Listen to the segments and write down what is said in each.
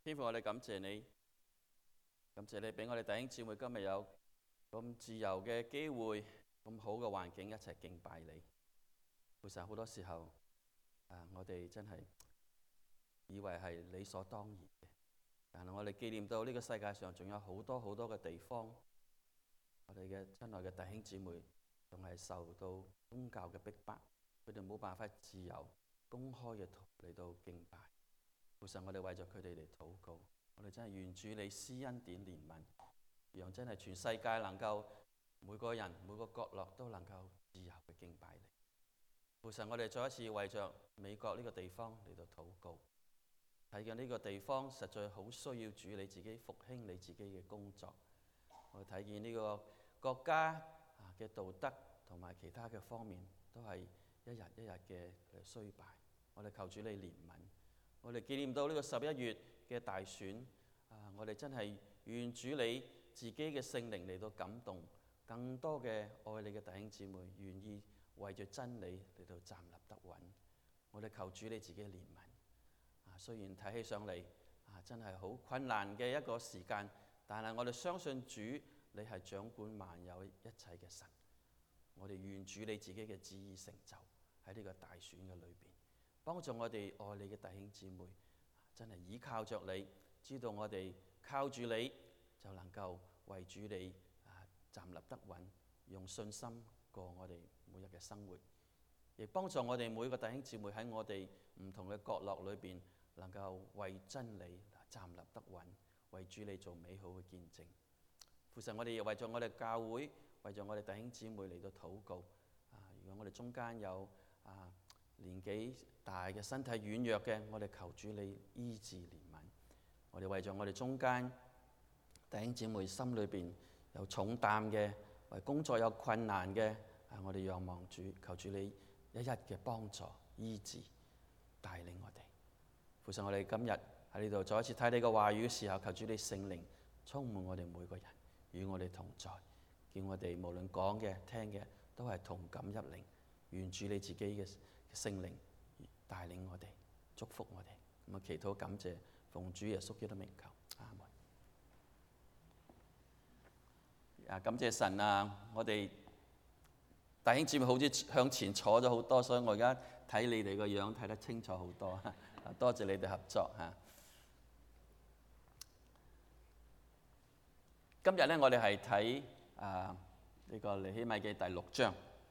天父，我哋感謝你，感謝你俾我哋弟兄姊妹今日有咁自由嘅機會，咁好嘅環境一齊敬拜你。其實好多時候，我哋真係以為係理所當然嘅，但係我哋紀念到呢個世界上仲有好多好多嘅地方，我哋嘅親愛嘅弟兄姊妹仲係受到宗教嘅逼迫，佢哋冇辦法自由公開嘅嚟到敬拜。其實我哋為咗佢哋嚟禱告，我哋真係願主你施恩典憐憫，讓真係全世界能夠每個人每個角落都能夠自由嘅敬拜你。其實我哋再一次為着美國呢個地方嚟到禱告，睇見呢個地方實在好需要主你自己復興你自己嘅工作。我哋睇見呢個國家嘅道德同埋其他嘅方面都係一日一日嘅衰敗。我哋求主你憐憫。我哋紀念到呢個11月嘅大選，我哋真係願主你自己嘅聖靈嚟到感動更多嘅愛你嘅弟兄姊妹，願意為着真理嚟到站立得穩。我哋求主你自己憐憫。雖然睇起上嚟真係好困難嘅一個時間，但係我哋相信主你係掌管萬有一切嘅神。我哋願主你自己嘅旨意成就喺呢個大選嘅裏邊。幫助我哋愛你嘅弟兄姊妹，真係依靠着你，知道我哋靠住你就能夠為主你站立得穩，用信心過我哋每日嘅生活，亦幫助我哋每個弟兄姊妹喺我哋唔同嘅角落裏邊，能夠為真理站立得穩，為主你做美好嘅見證。父神，我哋亦為咗我哋教會，為咗我哋弟兄姊妹嚟到禱告。如果我哋中間有年紀大嘅身體軟弱嘅，我哋求主你醫治憐憫。我哋為咗我哋中間弟兄姊妹心裏邊有重擔嘅，為工作有困難嘅，我哋仰望主，求主你一一嘅幫助醫治帶領我哋。父神，我哋今日喺呢度再一次睇你嘅話語嘅時候，求主你聖靈充滿我哋每個人，與我哋同在，叫我哋無論講嘅聽嘅都係同感一靈。願主你自己嘅聖靈帶領我哋，祝福我哋。咁祈禱感謝，奉主耶穌基督名求，阿門。感謝神我哋弟兄姊妹好似向前坐咗好多，所以我而家睇你哋個樣睇得清楚好多。多謝你哋合作今日咧，我哋係睇呢個尼希米記第6章。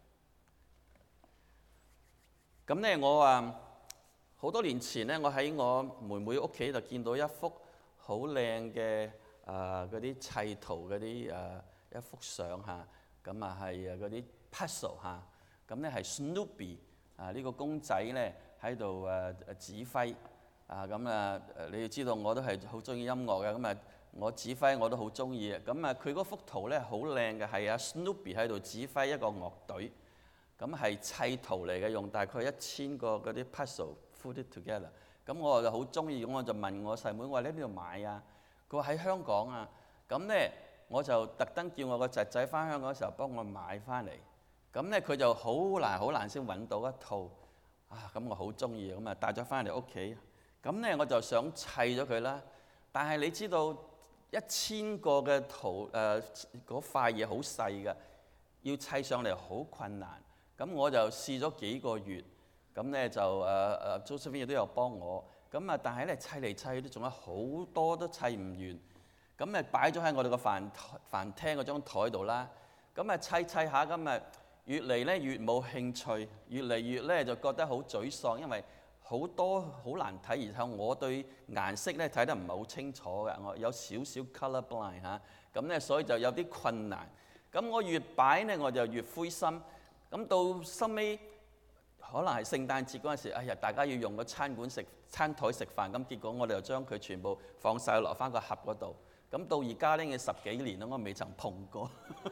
咁咧，我好多年前咧，我喺我妹妹屋企就見到一幅好靚嘅嗰啲砌圖嗰啲一幅相咁係嗰啲 puzzle 咁咧係 Snoopy 呢個公仔咧喺度指揮你要知道我都係好中意音樂嘅，咁我指揮我都好中意嘅。咁佢嗰幅圖咧好靚嘅，係Snoopy 喺度指揮一個樂隊。咁係砌圖嚟嘅，用大概1000個嗰啲 puzzle put it together。咁我就好中意，咁我就問我細妹，我話你喺邊度買啊？佢話喺香港咁咧，我就特登叫我個侄仔翻香港嘅時候幫我買翻嚟。咁咧佢就好難先揾到一套咁我好中意，咁帶咗翻嚟屋企。咁咧我就想砌咗佢啦。但係你知道1000個嘅圖嗰塊嘢好細嘅，要砌上嚟好困難。咁我就試咗幾個月，咁咧就Josephine 亦都有幫我，咁但係咧砌嚟砌去都仲有好多都砌唔完，咁擺咗喺我哋個飯廳嗰張台度啦，咁砌下，咁越嚟咧越冇興趣，越嚟越咧就覺得好沮喪，因為好多好難睇，然後我對顏色咧睇得唔係好清楚嘅，我有少少 colour blind 咁咧所以就有啲困難，咁我越擺咧我就越灰心。咁到收尾可能係聖誕節嗰陣時，哎呀，大家要用個餐台食飯，咁結果我哋就將佢全部放晒落翻個盒嗰度。咁到而家呢，10幾年啦，我未曾碰過。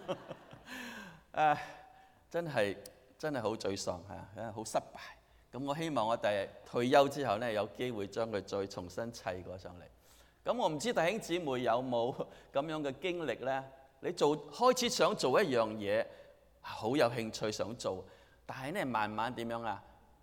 真係好沮喪好失敗。咁我希望我第日退休之後呢，有機會將佢再重新砌過上嚟。咁我唔知弟兄姊妹有冇咁樣嘅經歷呢？你開始想做一樣嘢，好有興趣想做，但係咧慢慢點樣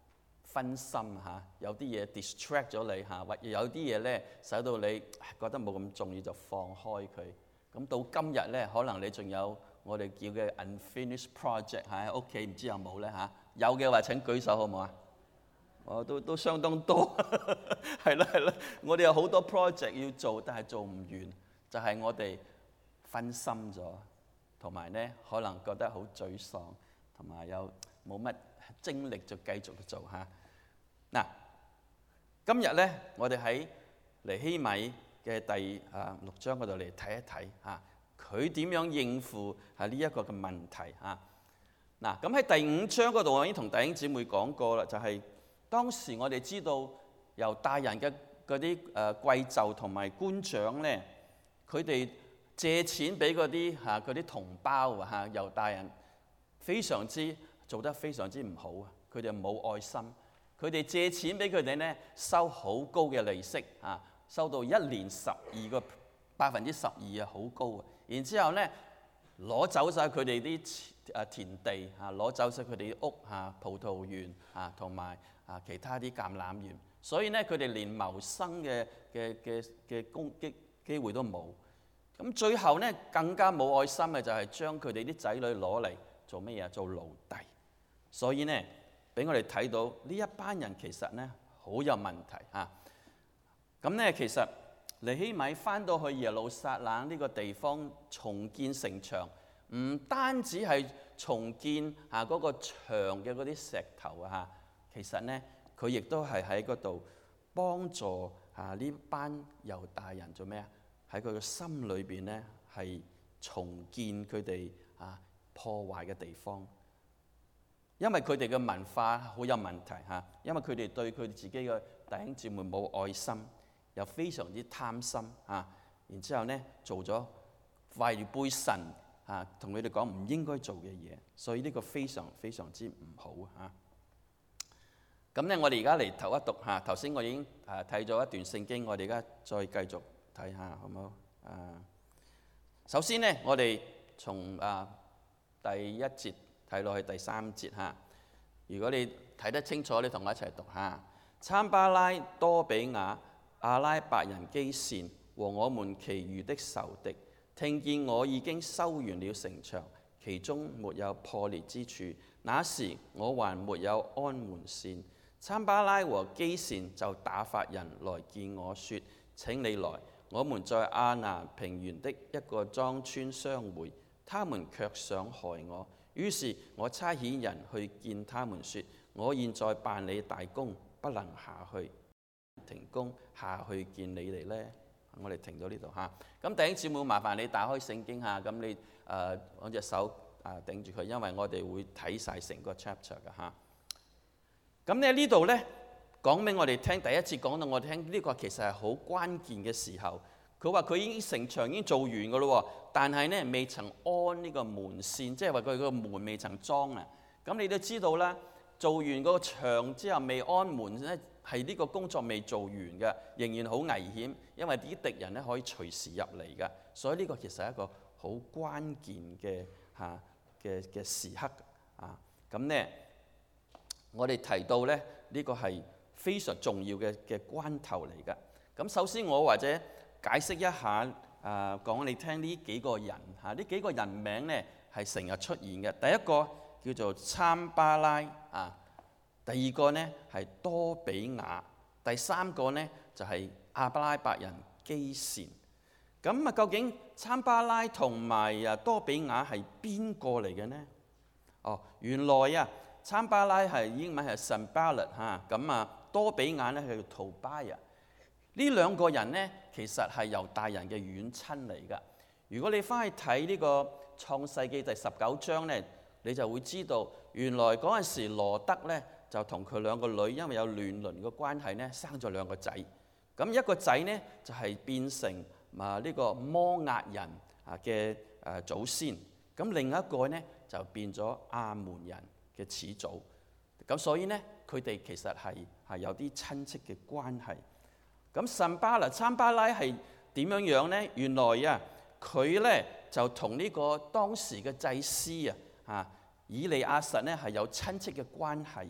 分心嚇，有啲嘢 distract 咗你嚇，或者有啲嘢咧使到你覺得冇咁重要就放開佢。咁到今日咧，可能你仲有我哋叫嘅 unfinished project 喺屋企，唔知有冇咧嚇？有嘅話請舉手好唔好啊？都相當多，係啦，我哋有好多 project 要做，但係做唔完，就係我哋分心咗，同埋咧可能覺得好沮喪，同埋又冇乜精力就繼續去做嚇。嗱，今日咧我哋喺尼希米嘅第6章嗰度嚟睇一睇嚇，佢點樣應付呢一個嘅問題嚇。嗱，咁喺第5章嗰度我已經同弟兄姊妹講過啦，就係當時我哋知道猶大人嘅嗰啲貴胄同埋官長咧，佢哋借錢俾嗰啲同胞啊，猶大人非常之做得非常之唔好啊！佢哋冇愛心，佢哋借錢俾佢哋咧，收好高嘅利息啊，收到1年12%啊，好高啊！然之後咧攞走晒佢哋啲田地啊，攞走晒佢哋啲屋啊、葡萄園啊，同埋其他啲橄欖園，所以咧佢哋連謀生嘅攻擊機會都冇。咁最後咧更加冇愛心嘅就係將佢哋啲仔女攞嚟做乜嘢？做奴隸。所以咧俾我哋睇到呢一班人其實咧好有問題嚇。咁咧其實尼希米翻到去耶路撒冷呢個地方重建城牆，唔單止係重建嗰個牆嘅嗰啲石頭啊，其實咧佢亦都係喺嗰度幫助呢班猶大人做咩啊？喺佢嘅心裏邊咧係重建佢哋破壞嘅地方，因為佢哋嘅文化好有問題嚇，因為佢哋對佢自己嘅弟兄姊妹冇愛心，又非常之貪心嚇，然之後咧做咗違背神同佢哋講唔應該做嘅嘢，所以呢個非常非常之唔好嚇。咁咧，我哋而家嚟讀一讀嚇。頭先我已經睇咗一段聖經，我哋而家再繼續睇下，好唔好？首先咧，我哋從第1節睇落去第3節嚇。如果你睇得清楚，你同我一齊讀嚇。參巴拉、多比雅、阿拉伯人基善和我們其餘的仇敵，聽見我已經修完了城牆，其中沒有破裂之處，那時我還沒有安門扇。參巴拉和基善就打發人來見我說：請你來，我們在亞拿平原的一個莊村相會。他們卻想害我，於是我差遣人去見他們說：我現在辦理大工，不能下去，停工下去見你哋呢。我哋停到呢度嚇。咁弟兄姊妹，麻煩你打開聖經嚇，咁你攞隻手頂住佢，因為我哋會睇晒成個 chapter 嘅嚇。咁咧呢度咧講俾我哋聽，第一節講到我哋聽呢個其實係好關鍵嘅時候。佢話佢已經城牆已經做完嘅咯，但係咧未曾安呢個門扇，即係話佢個門未曾裝啊。咁你都知道啦，做完嗰個牆之後未安門咧，係呢個工作未做完嘅，仍然好危險，因為啲敵人咧可以隨時入嚟嘅。所以呢個其實係一個好關鍵嘅嘅時刻啊。咁咧我哋提到咧呢個係非常重要嘅關頭嚟嘅。咁首先我或者解釋一下講你聽呢幾個人呢幾個人名咧係成日出現嘅。第一個叫做參巴拉第二個咧係多比雅，第三個咧就係阿拉伯人基善。咁究竟參巴拉同埋多比雅係邊個嚟嘅呢？原來參巴拉係英文係 Sanballat 咁多比雅咧係叫 Tobiah。呢兩個人咧其實係猶大人嘅遠親嚟㗎。如果你翻去睇呢個創世記第19章咧，你就會知道原來嗰陣時羅德咧就同佢兩個女因為有亂倫嘅關係咧，生咗兩個仔。咁一個仔咧就係變成呢個摩押人嘅祖先，咁另一個咧就變咗亞門人嘅始祖。咁所以咧佢哋其實係有啲親戚嘅關係。咁參巴拉係點樣呢？原來佢咧就同呢個當時嘅祭司以利亞實咧係有親戚嘅關係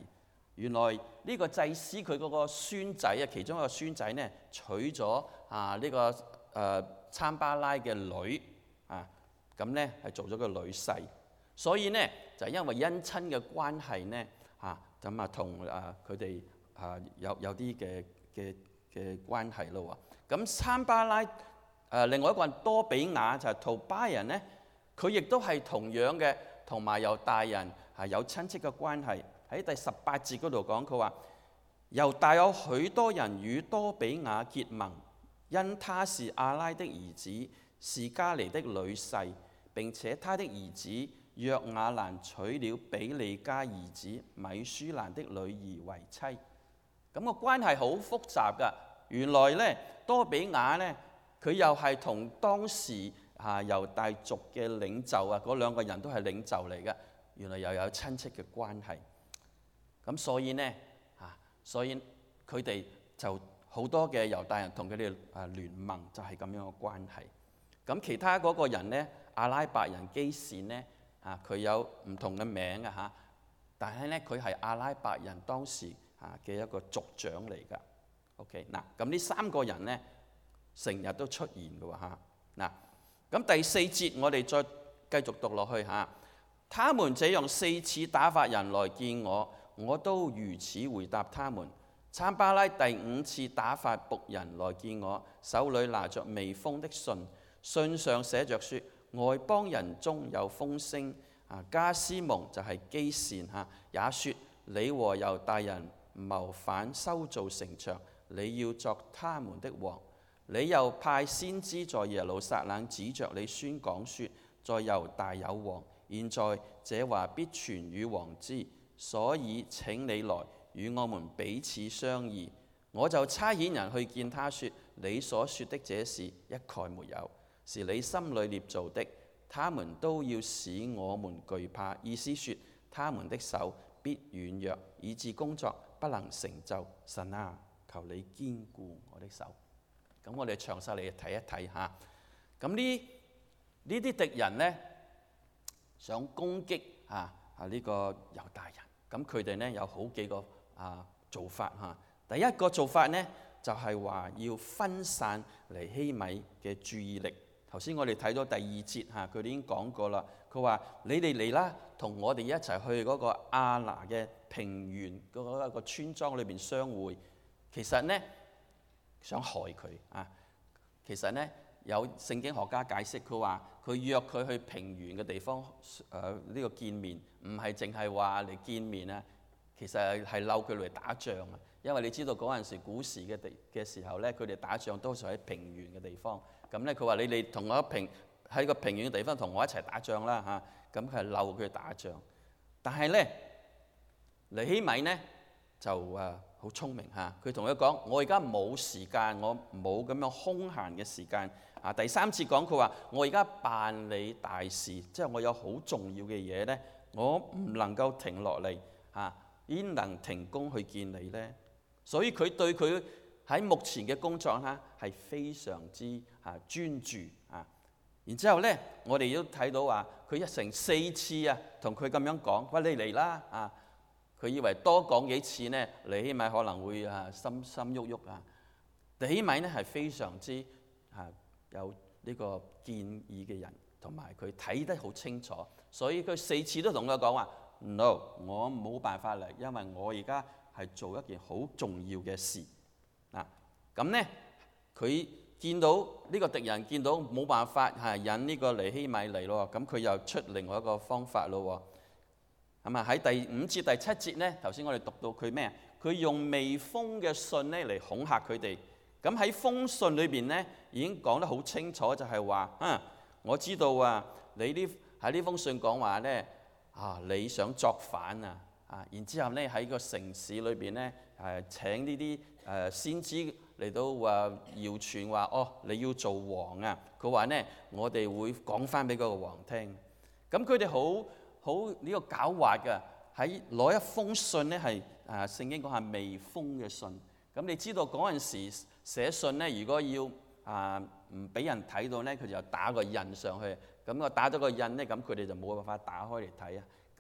原來呢個祭司佢嗰個孫仔啊，其中一個孫仔呢，娶咗呢個參巴拉嘅女啊，咁呢係做咗個女婿，所以呢就因為姻親嘅關係呢咁同佢哋有啲嘅關係咯喎。咁參巴拉另外一個人多比亞就係圖巴人呢，佢亦都係同樣嘅，同埋猶大人係有親戚嘅關係。喺第18節嗰度講，佢話猶大有許多人與多比亞結盟，因他是亞拉的兒子，是加尼的女婿，並且他的兒子約雅蘭娶了比利家兒子米舒蘭的女兒為妻。咁個關係好複雜㗎。原來呢，多比亞呢，佢又係同當時猶大族嘅領袖嗰兩個人都係領袖嚟嘅，原來又有親戚嘅關係。咁所以呢，所以佢哋就好多嘅猶大人同佢哋聯盟，就係咁樣嘅關係。咁其他嗰個人呢，阿拉伯人基善呢，佢有唔同嘅名但係呢，佢係阿拉伯人當時嘅一個族長嚟㗎。OK 嗱，咁呢三個人呢，成日都出現㗎喎嗱。咁第4節我哋再繼續讀落去他們這樣4次打發人來見我，我都如此回答他們。參巴拉第5次打發僕人來見我，手裏拿着未封的信，信上寫着說，外邦人中有風聲。加斯蒙就係基善也說，你和猶大人謀反修造城牆，你要作他們的王。你又派先知在耶路撒冷指着你宣講說，在猶大有王。現在這話必傳與王知，所以請你來與我們彼此商議。我就差遣人去見他說，你所說的這事一概沒有，是你心裏捏造的。他們都要使我們懼怕，意思說他們的手必軟弱，以致工作不能成就。神啊，求你堅固我的手。咁我哋詳細嚟睇一睇下。咁呢啲敵人呢，想攻擊呢個猶大人。咁佢哋呢有好幾個做法第一個做法呢，就係話要分散尼希米嘅注意力。頭先我哋睇到第2節佢哋已經講過啦。佢話你哋嚟啦，同我哋一齊去嗰個亞拿嘅平原嗰個村莊裏邊相會。其實呢，想害佢其實呢，有聖經學家解釋，佢話佢約佢去平原嘅地方呢個見面，唔係淨係話嚟見面其實係嬲佢嚟打仗因為你知道嗰陣時古時嘅時候呢，佢哋打仗多數喺平原嘅地方。咁呢，佢話你哋同我喺個平原嘅地方同我一齊打仗啦咁佢係嬲佢打仗。但係呢，尼希米呢就好聰明佢同佢講，我而家冇時間，我冇咁樣空閒嘅時間第3節講佢話，我而家辦理大事，即係我有好重要嘅嘢呢，我唔能夠停落嚟焉能停工去見你呢？所以佢對佢喺目前嘅工作係非常之專注然之後呢，我哋都睇到話佢一成4次同佢咁樣講，喂，你嚟啦佢以為多講幾次呢，尼希米可能會心喐喐尼希米呢係非常之有呢個建議嘅人，同埋佢睇得好清楚，所以佢4次都同佢講話 No， 我冇辦法嚟，因為我而家係做一件好重要嘅事咁呢，佢見到呢個敵人見到冇辦法引呢個尼希米嚟咯，咁佢又出另外一個方法咯喺第5節第7節呢，頭先我哋讀到佢咩？佢用未封嘅信呢嚟恐嚇佢哋。咁喺封信裏邊呢，已經講得好清楚，就係話我知道你喺呢封信講話呢你想作反然之後呢，喺個城市裏邊呢請呢啲先知嚟到謠傳話你要做王佢話呢，我哋會講翻俾嗰個王聽。咁佢哋好呢個狡猾嘅，喺攞一封信呢，係聖經講係未封嘅信。咁你知道嗰陣時寫信呢，如果要唔俾人睇到呢，佢就打個印上去。咁我打咗個印呢，咁佢哋就冇辦法打開嚟睇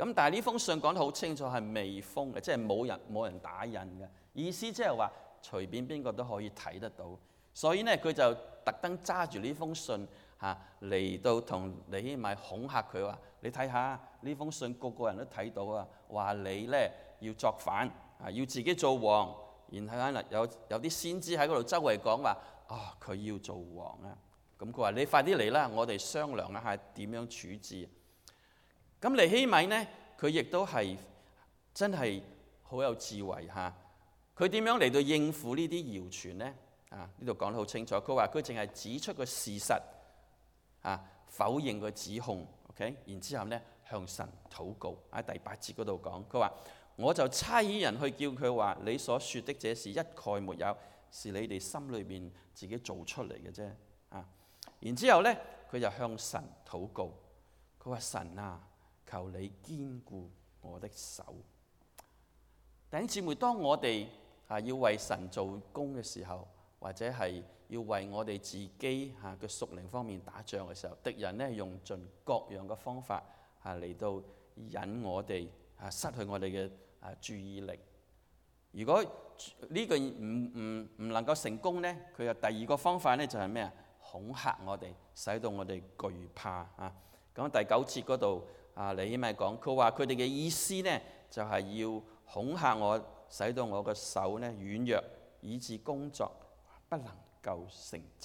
咁但係呢封信講得好清楚係未封嘅，即係冇人打印嘅，意思即係話隨便邊個都可以睇得到。所以呢，佢就特登揸住呢封信嚟到同尼希米恐嚇佢話：你睇下呢封信個個人都睇到啊，話你呢要作反要自己做王。然後有啲先知喺嗰度周圍講話：佢要做王啊！咁佢話：你快啲嚟啦，我哋商量一下點樣處置。咁尼希米呢，佢亦都係真係好有智慧嚇。佢點樣嚟到應付呢啲謠傳呢？呢度講得好清楚。佢話佢淨係指出個事實否認個指控。OK， 然之後呢，向神禱告。喺第8節嗰度講，佢話：我就差遣人去叫佢話，你所說的這事一概沒有，是你哋心裏邊自己做出嚟嘅啫。然之後呢，佢就向神禱告。佢話：神啊，求你堅固我的手。弟兄姊妹，當我哋要為神做工嘅時候，或者係要為我哋自己嘅屬靈方面打仗嘅時候，敵人呢用盡各樣嘅方法嚟到引我哋失去我哋嘅注意力。如果呢個唔能夠成功呢，佢嘅第二個方法呢就係咩啊？恐嚇我哋，使到我哋懼怕咁第9節嗰度尼希米講，佢話佢哋嘅意思呢就係要恐嚇我，使到我嘅手呢軟弱，以致工作不能夠成就。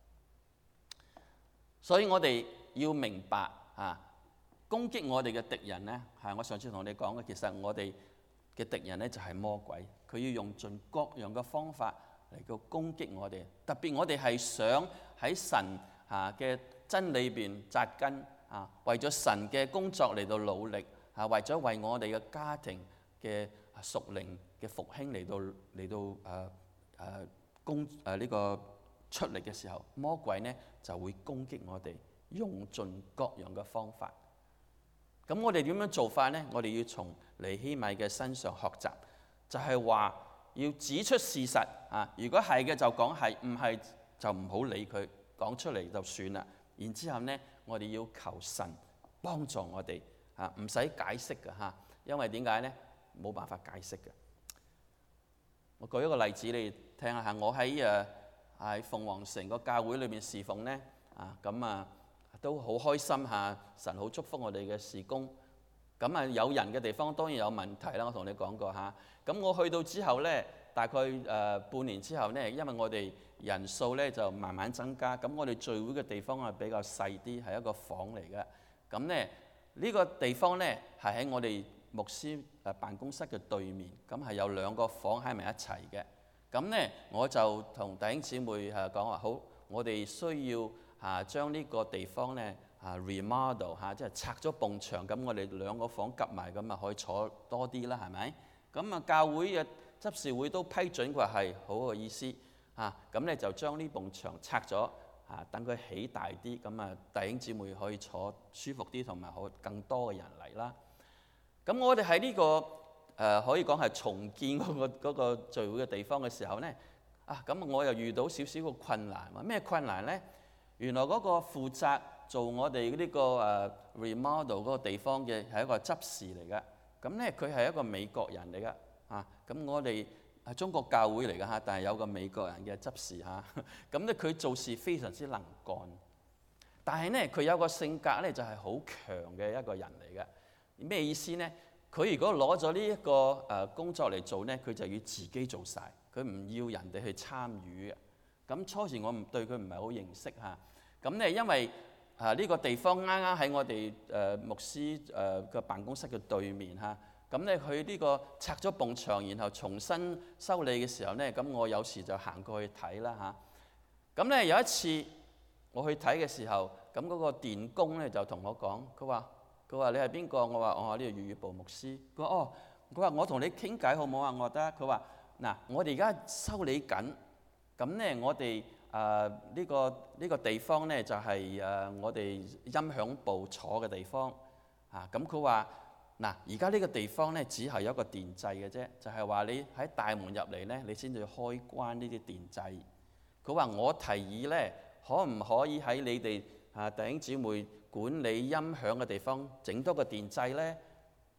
所以我哋要明白攻擊我哋嘅敵人呢，我上次同你講嘅，其實我哋嘅敵人呢就係魔鬼，佢要用盡各樣嘅方法嚟到攻擊我哋。特別我哋係想喺神嘅真理邊紮根為咗神嘅工作嚟到努力為咗為我哋嘅家庭嘅屬靈嘅復興嚟到呢個出力嘅時候，魔鬼呢就會攻擊我哋，用盡各樣嘅方法。咁我哋點樣做法呢？我哋要從尼希米嘅身上學習，就係話要指出事實如果係嘅就講係，唔係就唔好理佢，講出嚟就算啦。然之後呢，我哋要求神幫助我哋唔使解釋嘅因為點解呢？冇辦法解釋嘅。我舉一個例子你聽下，我喺鳳凰城個教會裏面侍奉呢，都好開心神好祝福我哋嘅事工。咁有人嘅地方當然有問題啦，我同你講過咁我去到之後呢，大概半年之後呢，因為我哋人數呢就慢慢增加，咁我哋聚會嘅地方係比較細啲，係一個房嚟嘅。咁呢，呢個地方呢係喺我哋牧師辦公室嘅對面，咁係有2個房喺埋一齊嘅。咁呢，我就同弟兄姊妹講話，好，我哋需要將呢個地方呢remodel 即係拆咗埲牆，咁我哋2個房夾埋，咁可以坐多啲啦，係咪？咁教會嘅執事會都批准，佢話係好嘅意思咁呢就將呢埲牆拆咗等佢起大啲，咁弟兄姊妹可以坐舒服啲，同埋更多嘅人嚟啦。咁我哋喺呢個可以講係重建嗰個聚會嘅地方嘅時候呢，咁我又遇到少少個困難。咩困難呢？原來嗰個負責做我哋呢個remodel 嗰個地方嘅係一個執事嚟嘅。咁呢，佢係一個美國人嚟嘅咁我哋係中國教會嚟嘅但係有個美國人嘅執事咁呢，佢做事非常之能幹，但係呢，佢有個性格呢就係好強嘅一個人嚟嘅。咩意思呢？佢如果攞咗呢一個工作嚟做呢，佢就要自己做晒，佢唔要人哋去參與嘅。咁初時我對佢唔係好認識咁呢，因為呢個地方啱啱喺我哋牧師嘅辦公室嘅對面咁呢，佢呢個拆咗埲牆，然後重新修理嘅時候呢，咁我有時就行過去睇啦咁呢，有一次我去睇嘅時候，咁嗰個電工呢就同我講，佢話你係邊個？我話我係呢個粵語部牧師。佢話我同你傾偈好唔好啊？我得。佢話嗱，我哋而家修理緊，咁呢我哋呢個地方呢就係我哋音響部坐嘅地方咁佢話嗱，而家呢個地方呢只係有一個電掣嘅啫，就係話你喺大門入嚟呢，你先至開關呢啲電掣。佢話我提議呢，可唔可以喺你哋弟兄姊妹管理音響嘅地方整多個電掣呢？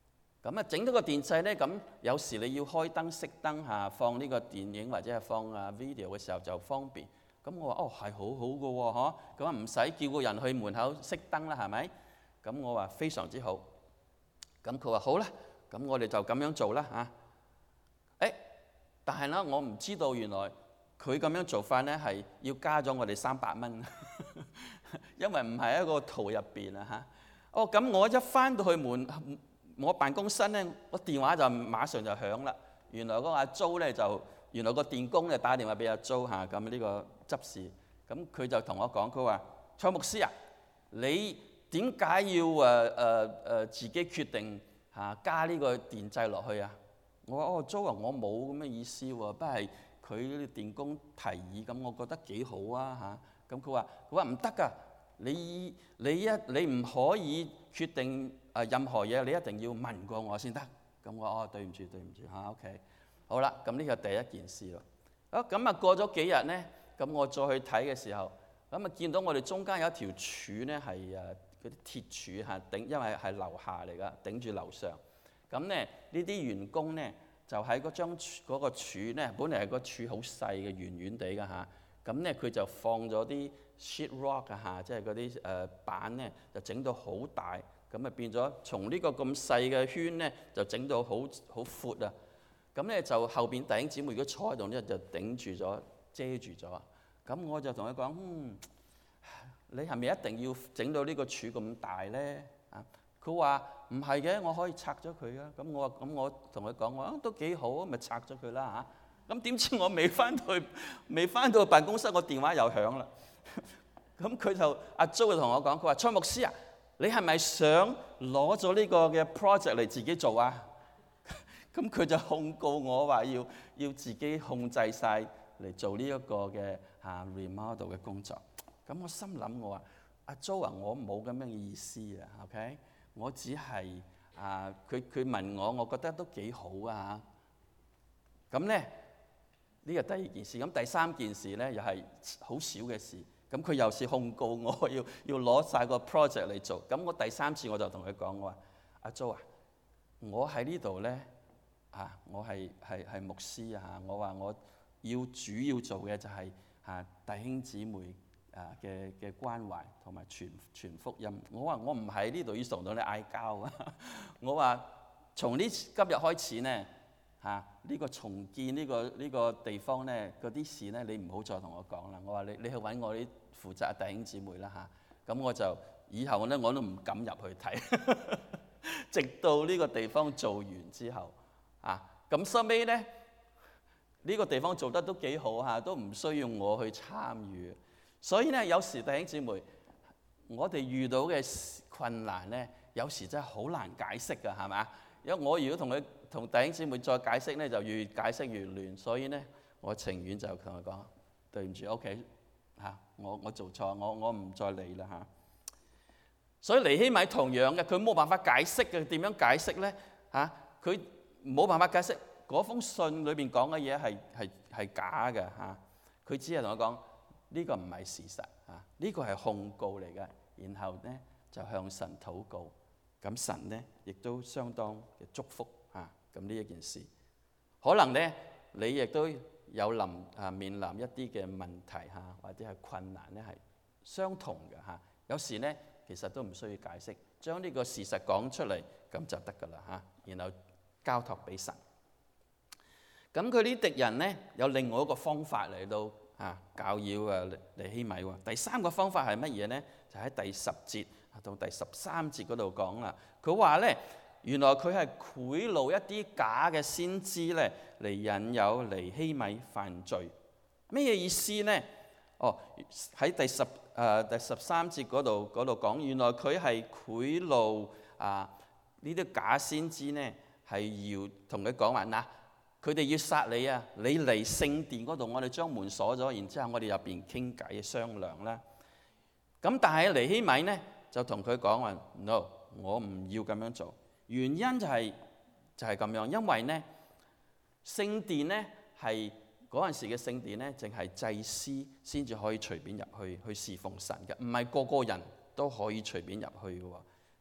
咁啊，整到個電掣咧，咁有時你要開燈熄燈嚇，放呢個電影或者係放video 嘅時候就方便。咁我話係好好嘅喎，嗬，咁啊唔使叫個人去門口熄燈啦，係咪？咁我話非常之好。咁佢話好啦，咁我哋就咁樣做啦嚇。但係咧，我唔知道原來佢咁樣做法咧係要加咗我哋300蚊，因為唔係一個圖入邊嚇。咁我一翻到去我辦公室咧，個電話就馬上就響啦。原來嗰個阿租咧原來個電工就打電話俾阿租嚇，咁呢個執事，咁佢就同我講，佢話蔡牧師啊，你點解要自己決定加呢個電掣落去啊？我話租啊，我冇咁嘅意思喎，不過係佢啲電工提議，咁我覺得幾好啊嚇。咁佢話唔得㗎，你唔可以決定任何嘢，你一定要問過我先得。咁我對唔住OK， 好啦，咁呢個第一件事咯。咁過咗幾日咧，咁我再去睇嘅時候，咁見到我哋中間有一條柱咧係嗰啲鐵柱嚇頂，因為係樓下嚟㗎，頂住樓上。咁咧呢啲員工咧就喺嗰個柱咧，本嚟係個柱好細嘅，圓圓地㗎嚇。咁咧佢就放咗啲 sheet rock 嚇，即係嗰啲板咧，就整到好大，咁啊變咗從呢個咁細嘅圈咧，就整到好闊啊！咁咧就後邊弟兄姊妹如果坐喺度咧，就頂住咗、遮住咗。咁我就同佢講：你係咪一定要整到呢個柱咁大咧？佢話唔係嘅，我可以拆咗佢啊。咁我同佢講：我都幾好啊，咪拆咗佢啦嚇。咁點知我未翻到辦公室，我電話又響啦。咁佢就阿租就同我講：佢話蔡牧師啊，你係咪想攞咗呢個嘅 project 嚟自己做啊？咁佢就控告我話要自己控制晒嚟做呢一個嘅remodel 嘅工作。咁我心諗我話阿 Jo 啊，我冇咁樣嘅意思啊 ，OK？ 我只係佢問我覺得都幾好啊。咁咧呢個第二件事，咁第三件事咧又係好少嘅事。咁佢又是控告我要攞晒個 project 嚟做。咁我第三次我就同佢講，我話阿 Jo 啊，我喺呢度咧。我係牧師啊！我話我主要做嘅就係弟兄姊妹嘅關懷同埋傳福音。我話我唔喺呢度要同到你嗌交啊！我話從今日開始咧呢個重建呢個地方咧嗰啲事咧，你唔好再同我講啦。我話你去揾我啲負責弟兄姊妹啦嚇。咁我就以後咧我都唔敢入去睇，直到呢個地方做完之後。咁收尾咧，呢個地方做得都幾好嚇，都唔需要我去參與。所以咧，有時弟兄姊妹，我哋遇到嘅困難咧，有時真係好難解釋㗎，係咪？因為我如果同弟兄姊妹再解釋咧，就越解釋越亂。所以咧，我情願就同佢講對唔住 ，OK 我做錯，我唔再理啦嚇。所以尼希米同樣嘅，佢冇辦法解釋嘅，點樣解釋咧佢冇辦法解釋嗰封信裏邊講嘅嘢係假嘅嚇，佢只係同我講呢個唔係事實呢個係控告嚟嘅，然後咧就向神禱告，咁神咧亦都相當嘅祝福咁呢一件事，可能咧你亦都有面臨一啲嘅問題或者係困難咧係相同嘅有時咧其實都唔需要解釋，將呢個事實講出嚟咁就得㗎啦然後交託俾神。咁佢啲敵人咧有另外一個方法嚟到攪擾尼希米喎。第三個方法係乜嘢咧？就喺第10節到第13節嗰度講啦。佢話咧，原來佢係賄賂一啲假嘅先知咧嚟引誘尼希米犯罪。咩意思咧？喺第13節嗰度講，原來佢係賄賂呢啲假先知咧。係要同佢講話佢哋要殺你啊！你嚟聖殿嗰度，我哋將門鎖咗，然之後我哋入邊傾偈商量啦。咁但係尼希米咧就同佢講話 ：No， 我唔要咁樣做。原因就係咁樣，因為咧聖殿咧係嗰陣時嘅聖殿咧，淨係祭司先至可以隨便入去侍奉神嘅，唔係個個人都可以隨便入去嘅喎。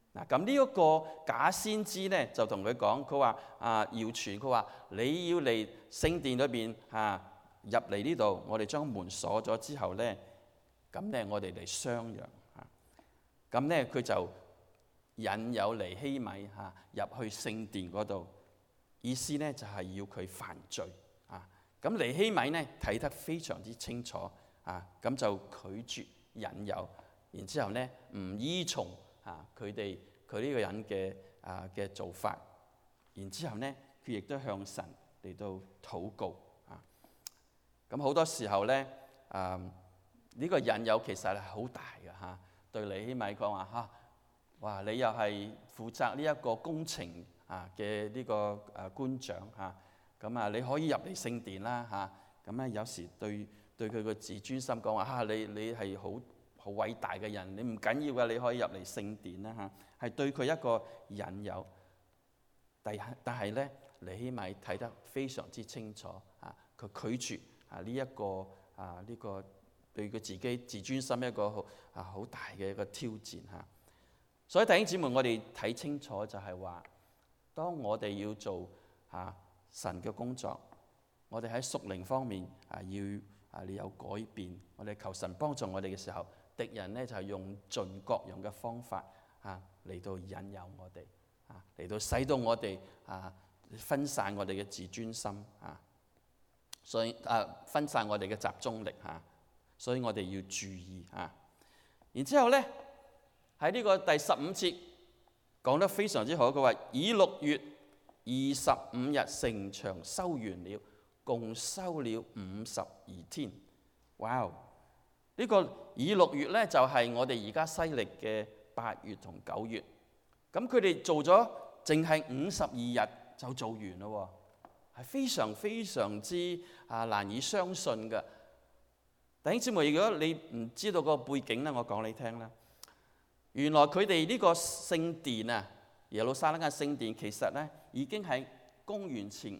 嗱，咁呢一個假先知咧就同佢講，佢話謠傳，佢話你要嚟聖殿裏邊入嚟呢度，我哋將門鎖咗之後咧，咁咧我哋嚟商量嚇。咁咧佢就引誘尼希米入去聖殿嗰度，意思咧就係要佢犯罪啊。咁尼希米咧睇得非常之清楚啊，咁就拒絕引誘，然之後咧唔依從佢呢個人嘅做法，然之後咧佢亦都向神嚟到禱告啊。咁好多時候咧呢個引誘其實係好大嘅嚇，對尼希米講話哇！你又係負責呢一個工程嘅呢個官長咁你可以入嚟聖殿啦咁咧有時對佢個自尊心講話你係好偉大嘅人，你唔緊要嘅，你可以入嚟聖殿啦係對佢一個引誘。但係咧尼希米睇得非常之清楚佢拒絕呢個對佢自己自尊心一個好大嘅一個挑戰所以弟兄姊妹，我哋睇清楚就係話，當我哋要做神嘅工作，我哋喺屬靈方面要有改變，我哋求神幫助我哋嘅時候，敵人咧就係用盡各樣嘅方法嚟到引誘我哋嚟到使到我哋分散我哋嘅自尊心所以分散我哋嘅集中力所以我哋要注意然之後咧。喺呢個第15節講得非常之好，佢話以6月25日城牆修完了，共修了52天。哇！呢個以6月咧就係我哋而家西歷嘅8月同9月。咁佢哋做咗淨係52日就做完咯，係非常非常之難以相信嘅。弟兄姊妹，如果你唔知道個背景咧，我講你聽啦。原來佢哋呢個聖殿耶路撒冷嘅聖殿其實咧已經喺公元前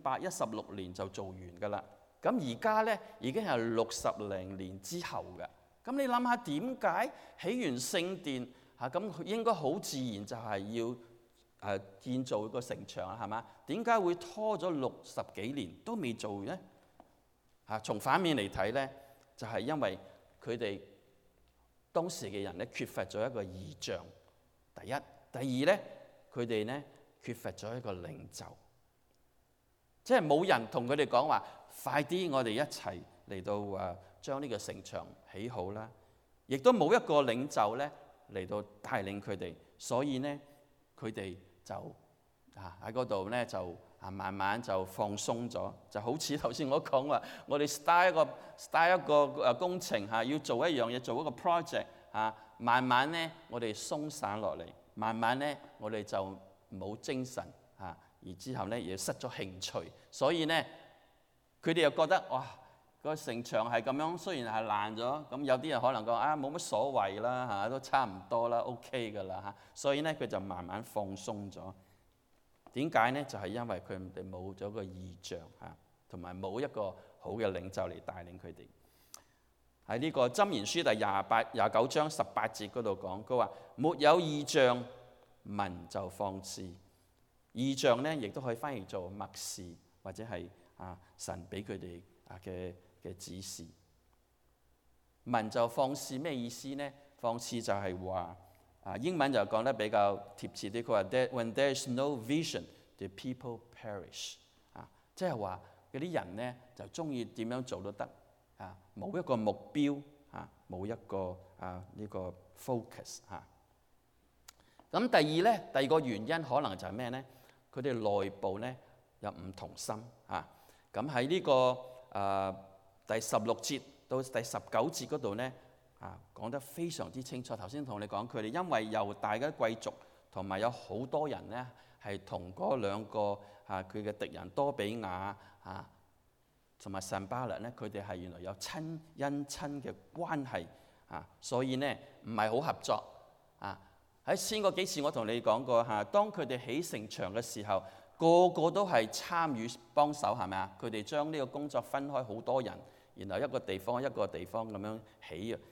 516年就做完㗎啦。咁而家咧已經係60零年之後嘅。咁你諗下點解起完聖殿咁應該好自然就係要建造個城牆係嘛？點解會拖咗60幾年都未做完咧？從反面嚟睇咧，就係因為佢哋當時嘅人咧缺乏咗一個異象，第一，第二咧，佢哋咧缺乏咗一個領袖，即係冇人同佢哋講話，快啲我哋一齊嚟到將呢個城牆起好啦，亦都冇一個領袖咧嚟到帶領佢哋，所以咧佢哋就喺嗰度咧就慢慢就放鬆咗，就好似頭先我講話，我哋 start 一個工程要做一樣嘢，做一個 project 慢慢咧我哋鬆散落嚟，慢慢咧我哋就冇精神而之後咧亦失咗興趣，所以咧佢哋又覺得哇個城牆係咁樣，雖然係爛咗，咁有啲人可能講冇乜所謂啦都差唔多啦 OK 㗎啦所以咧佢就慢慢放鬆咗。點解呢？就係因為佢哋冇咗個異象同埋冇一個好嘅領袖嚟帶領佢哋。喺呢個箴言書第29章18節嗰度講，佢話沒有異象，民就放肆。異象呢，亦都可以翻譯做默示，或者係神俾佢哋嘅指示。民就放肆咩意思呢？放肆就係話。英文就講得比較貼切啲，佢話 When there is no vision, the people perish。即係話嗰啲人咧就中意點樣做都得，冇一個目標，冇一個呢個 focus 咁第二咧，第二個原因可能就係咩咧？佢哋內部咧有唔同心咁喺呢個第16節到第19節嗰度咧。講得非常之清楚。頭先同你講，佢哋因為猶大嘅貴族同埋有好多人咧，係同嗰兩個佢嘅敵人多比亞同埋sanballat巴勒咧，佢哋係原來有姻親嘅關係所以咧唔係好合作喺先嗰幾次我同你講過當佢哋起城牆嘅時候，個個都係參與幫手係咪啊？佢哋將呢個工作分開好多人，然後一個地方一個地方咁樣起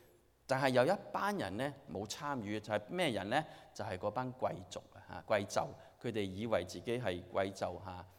但係有一班人咧冇參與，就係咩人咧？就係嗰班貴族貴胄，佢哋以為自己係貴胄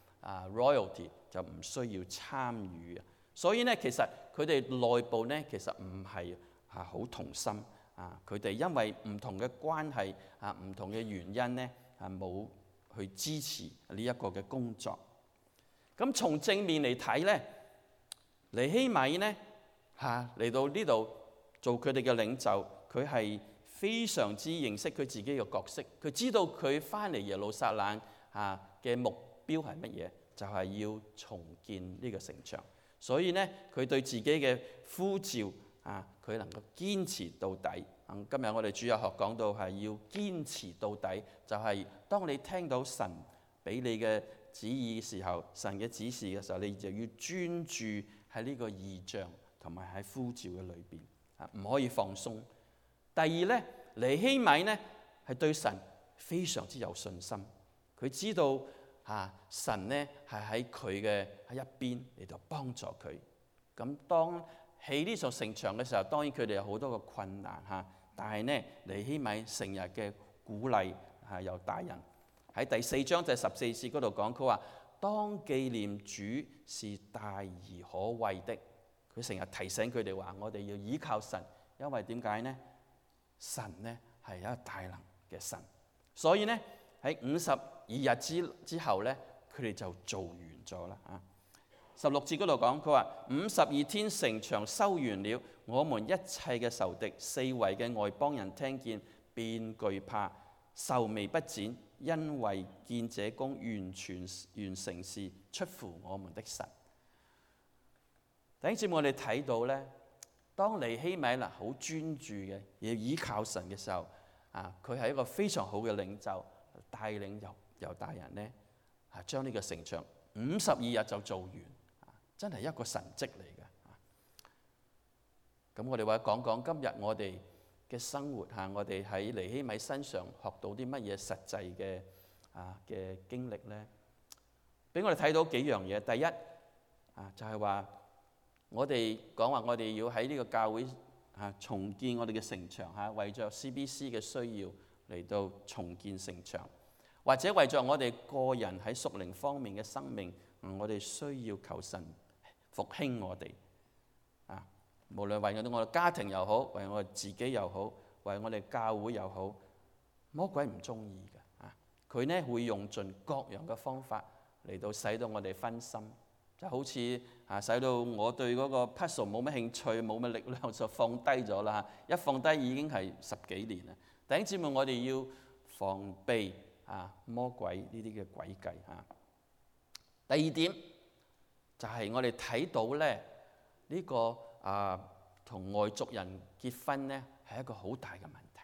royalty， 就唔需要參與。所以咧，其實佢哋內部咧，其實唔係好同心佢哋因為唔同嘅關係唔同嘅原因咧冇去支持呢一個嘅工作。咁從正面嚟睇咧，尼希米咧嚟到呢度做佢哋嘅領袖，佢係非常之認識佢自己嘅角色，佢知道佢翻嚟耶路撒冷嘅目標係乜嘢，就係要重建呢個城牆。所以咧，佢對自己嘅呼召佢能夠堅持到底。今日我哋主日學講到係要堅持到底，就係當你聽到神俾你嘅旨意嘅時候，神嘅指示嘅時候，你就要專注喺呢個異象同埋喺呼召嘅裏邊唔可以放鬆。第二咧，尼希米咧係對神非常之有信心，佢知道神咧係喺佢嘅一邊嚟到幫助佢。咁當起呢座城牆嘅時候，當然佢哋有好多個困難但係呢，尼希米成日嘅鼓勵由大人喺第4章第14節嗰度講，佢話當紀念主是大而可畏的。佢成日提醒佢哋話，我哋要依靠神，因為點解呢？神呢係一個大能嘅神，所以呢，喺52日之後呢，佢哋就做完咗啦16節嗰度講，佢話52天城牆修完了，我們一切嘅仇敵四圍嘅外邦人聽見便懼怕，愁眉不展，因為見這工完成是出乎我們的神。弟兄姊妹，我哋睇到咧，當尼希米好專注嘅要依靠神嘅時候佢係一個非常好嘅領袖，帶領猶大人咧將呢個城牆52日就做完。真係一個神蹟嚟嘅。咁我哋話講講今日我哋嘅生活我哋喺尼希米身上學到啲乜嘢實際嘅經歷呢？俾我哋睇到幾樣嘢。第一就係話我哋講話我哋要喺呢個教會重建我哋嘅城牆為咗 CBC 嘅需要嚟到重建城牆，或者為咗我哋個人喺屬靈方面嘅生命，我哋需要求神復興我哋無論為我哋家庭又好，為我哋自己又好，為我哋教會又好，魔鬼唔中意嘅佢呢會用盡各樣嘅方法嚟到使到我哋分心，就好似使到我對嗰個 puzzle 冇乜興趣，冇乜力量就放低咗啦。一放低已經係10幾年啦。弟兄姊妹，我哋要防備魔鬼呢啲嘅詭計第二點就係我哋睇到咧呢個同外族人結婚咧係一個好大嘅問題。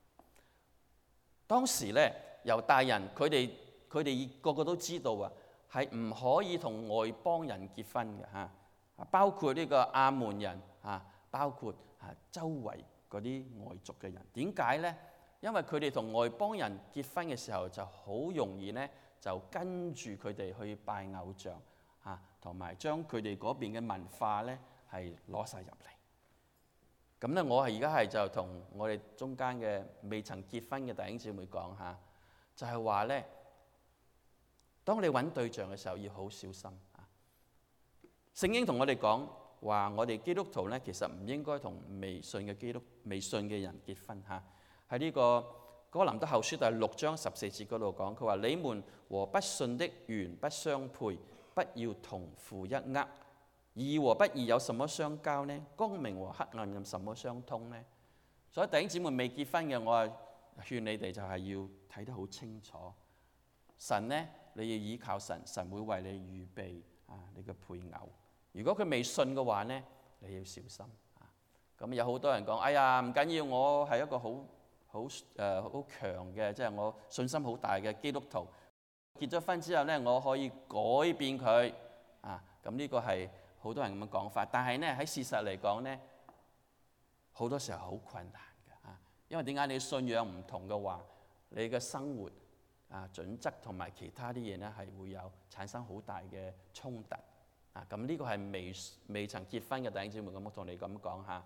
當時咧猶大人佢哋個個都知道係唔可以同外邦人結婚嘅包括呢個亞捫人包括周圍嗰啲外族嘅人。點解咧？因為佢哋同外邦人結婚嘅時候就好容易咧就跟住佢哋去拜偶像同埋將佢哋嗰邊嘅文化咧係攞晒入嚟。咁咧，我而家係就同我哋中間嘅未曾結婚嘅弟兄姊妹講就係話咧，當你揾對象嘅時候要好小心聖經同我哋講話，我哋基督徒咧其實唔應該同未信嘅人結婚喺呢個哥林多後書第6章14節嗰度講，佢話你們和不信的原不相配，不要同負一軛。義和不義有什麼相交呢？光明和黑暗有什麼相通呢？所以弟兄姊妹未結婚嘅，我勸你哋就係要睇得好清楚。神呢，你要依靠神，神會為你預備你嘅配偶。如果佢未信嘅話呢，你要小心咁有好多人講，哎呀唔緊要，我係一個好強嘅，即係我信心好大嘅基督徒。結咗婚之後呢，我可以改變佢咁呢個係好多人咁嘅講法，但係呢喺事實嚟講呢，好多時候好困難嘅因為點解？你信仰唔同嘅話，你嘅生活準則同埋其他啲嘢呢係會有產生好大嘅衝突咁呢個係未曾結婚嘅弟兄姊妹咁，我同你咁講咁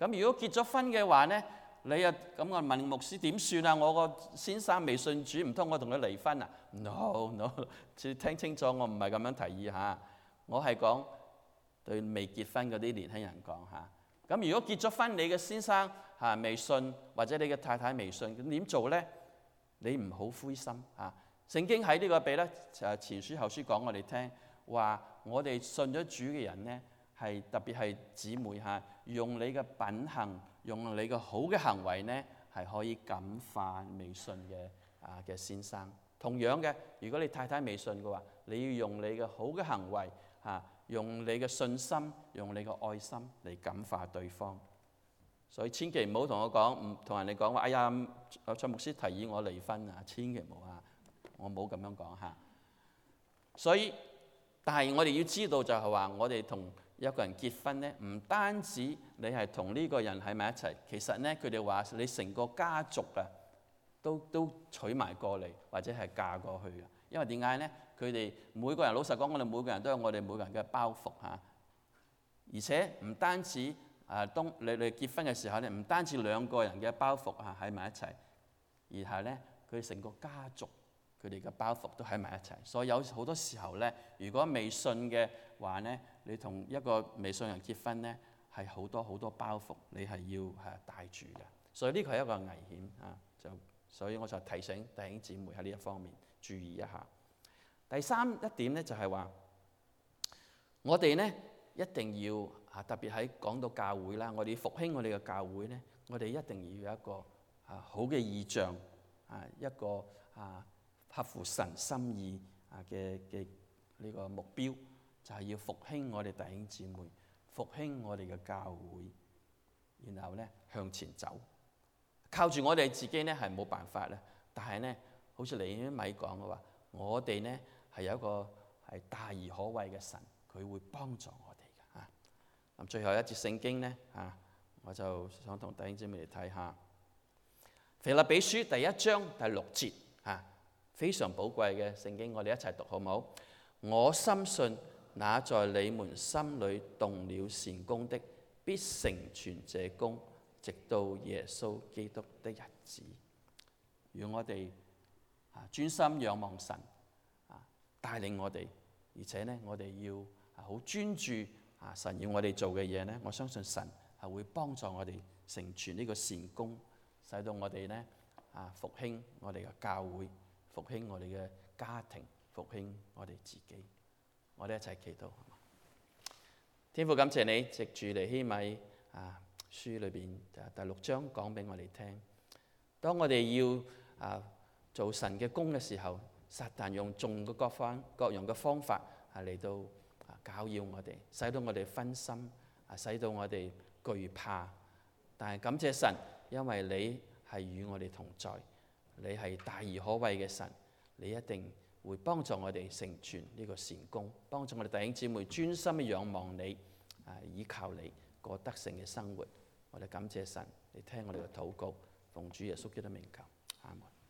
咁如果結咗婚嘅話呢，你又咁我問牧師點算啊？我個先生未信主，唔通我同佢離婚啊 ？No，聽清楚，我唔係咁樣提議嚇，我係講對未結婚嗰啲年輕人講嚇。咁如果結咗婚，你嘅先生未信，或者你嘅太太未信，咁點做呢？你唔好灰心嚇。聖經喺呢個彼得前書後書講我哋聽，話我哋信咗主嘅人呢，係特別係姊妹嚇，用你嘅品行，用你嘅好嘅行為呢，係可以感化未信嘅先生。同樣嘅，如果你太太未信嘅話，你要用你嘅好嘅行為嚇，用你嘅信心，用你嘅愛心嚟感化對方。所以千祈唔好同我講，唔同人哋講話，哎呀，蔡牧師提議我離婚啊！千祈唔好啊，我冇咁樣講嚇。所以，但係我哋要知道就係話，我哋同一個人結婚呢，唔單止你係同呢個人喺埋一齊，其實呢，佢哋話你成個家族啊，都娶埋過嚟，或者係嫁過去嘅。因為點解呢？佢哋每個人老實講，我哋每個人都有我哋每個人嘅包袱嚇，而且唔單止。當你哋結婚嘅時候咧，唔單止兩個人嘅包袱喺埋一齊，而係咧佢哋成個家族佢哋嘅包袱都喺埋一齊。所以有好多時候咧，如果未信嘅話咧，你同一個未信人結婚咧，係好多好多包袱，你係要帶住嘅。所以呢個係一個危險啊！所以我就提醒弟兄姊妹喺呢一方面注意一下。第三一點咧就係話，我哋咧一定要。特別喺講到教會啦，我哋要復興我哋嘅教會咧，我哋一定要有一個好嘅意象，一個合乎神心意嘅呢個目標，就係要復興我哋弟兄姊妹，復興我哋嘅教會，然後咧向前走。靠住我哋自己咧係冇辦法咧，但係咧好似尼希米講嘅話，我哋咧係有一個係大而可畏嘅神，佢會幫助我哋。最後一節聖經呢，我就想同弟兄姊妹嚟睇下腓立比書第1章第6節，非常寶貴嘅聖經，我哋一齊讀好唔好？我深信那在你們心裏動了善工的，必成全這工，直到耶穌基督的日子。讓我哋專心仰望神帶領我哋，而且呢，我哋要好專注。神要我哋做嘅嘢呢，我相信神係會幫助我哋成全呢個善工，使到我哋呢復興我哋嘅教會，復興我哋嘅家庭，復興我哋自己。我哋一齊祈禱。天父感謝你，藉住尼希米書裏邊第6章講俾我哋聽，當我哋要做神嘅工嘅時候，撒旦用盡各樣嘅方法嚟到攪擾我哋，使到我哋分心，使到我哋懼怕。但係感謝神，因為你係與我哋同在，你係大而可畏嘅神，你一定會幫助我哋成全呢個善工，幫助我哋弟兄姊妹專心嘅仰望你，依靠你過得勝嘅生活。我哋感謝神，你聽我哋嘅禱告，奉主耶穌基督名求，阿門。